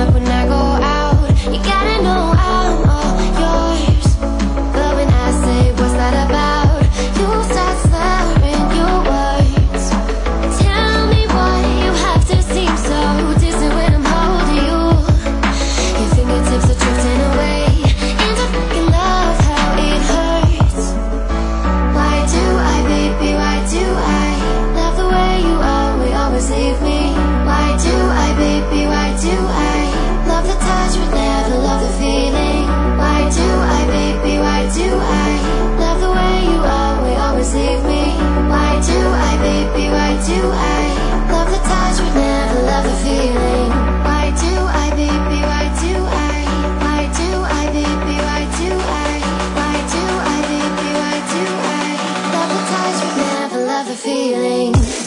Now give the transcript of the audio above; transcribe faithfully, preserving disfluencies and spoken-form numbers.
up when I go out. You gotta know I'm all yours. But when I say what's that about, you start slurring your words. Tell me why you have to seem so distant when I'm holding you. Your fingertips are drifting away, and I fucking love how it hurts. Why do I, baby, why do I love the way you always, always leave me? Why do I, baby, why do I love the touch but never love the feeling? Why do I, baby, why do I love the way you always, always leave me? Why do I, baby, why do I love the touch but never love the feeling? Why do I, baby, why do I? Why do I, baby, why do I? Why do I, baby, why do I love the touch but never love the feeling?